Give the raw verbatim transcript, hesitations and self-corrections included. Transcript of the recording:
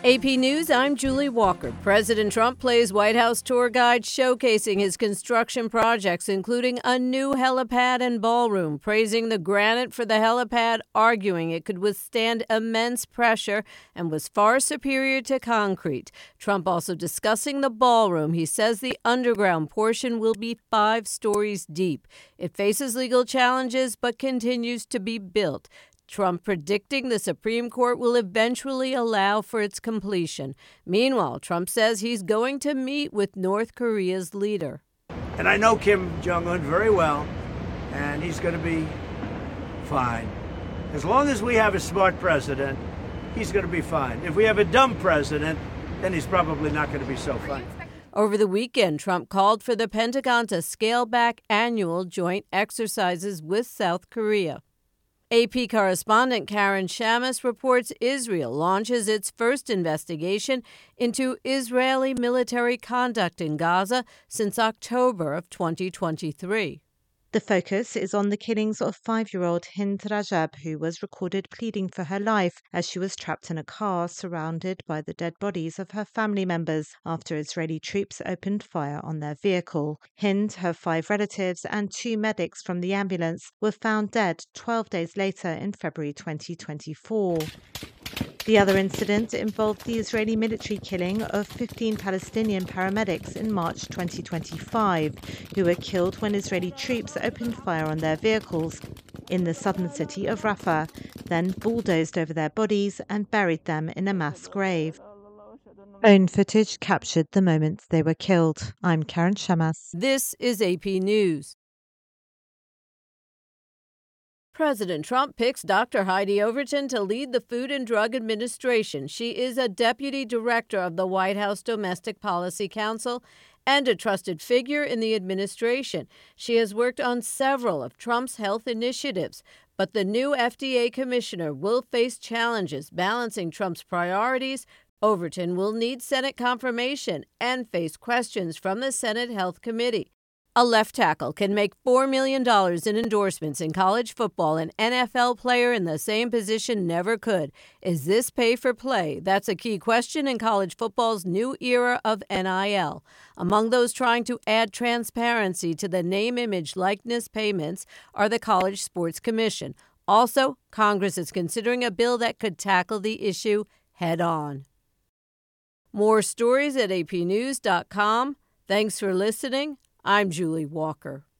A P News, I'm Julie Walker. President Trump plays White House tour guide showcasing his construction projects, including a new helipad and ballroom, praising the granite for the helipad, arguing it could withstand immense pressure and was far superior to concrete. Trump also discussing the ballroom. He says the underground portion will be five stories deep. It faces legal challenges but continues to be built. Trump predicting the Supreme Court will eventually allow for its completion. Meanwhile, Trump says he's going to meet with North Korea's leader. And I know Kim Jong-un very well, and he's going to be fine. As long as we have a smart president, he's going to be fine. If we have a dumb president, then he's probably not going to be so fine. Over the weekend, Trump called for the Pentagon to scale back annual joint exercises with South Korea. A P correspondent Karen Shamas reports Israel launches its first investigation into Israeli military conduct in Gaza since October of twenty twenty-three. The focus is on the killings of five-year-old Hind Rajab, who was recorded pleading for her life as she was trapped in a car surrounded by the dead bodies of her family members after Israeli troops opened fire on their vehicle. Hind, her five relatives, and two medics from the ambulance were found dead twelve days later in February twenty twenty-four. The other incident involved the Israeli military killing of fifteen Palestinian paramedics in March twenty twenty-five, who were killed when Israeli troops opened fire on their vehicles in the southern city of Rafah, then bulldozed over their bodies and buried them in a mass grave. Own footage captured the moment they were killed. I'm Karen Shamas. This is A P News. President Trump picks Doctor Heidi Overton to lead the Food and Drug Administration. She is a deputy director of the White House Domestic Policy Council and a trusted figure in the administration. She has worked on several of Trump's health initiatives, but the new F D A commissioner will face challenges balancing Trump's priorities. Overton will need Senate confirmation and face questions from the Senate Health Committee. A left tackle can make four million dollars in endorsements in college football. An N F L player in the same position never could. Is this pay for play? That's a key question in college football's new era of N I L. Among those trying to add transparency to the name, image, likeness payments are the College Sports Commission. Also, Congress is considering a bill that could tackle the issue head on. More stories at A P news dot com. Thanks for listening. I'm Julie Walker.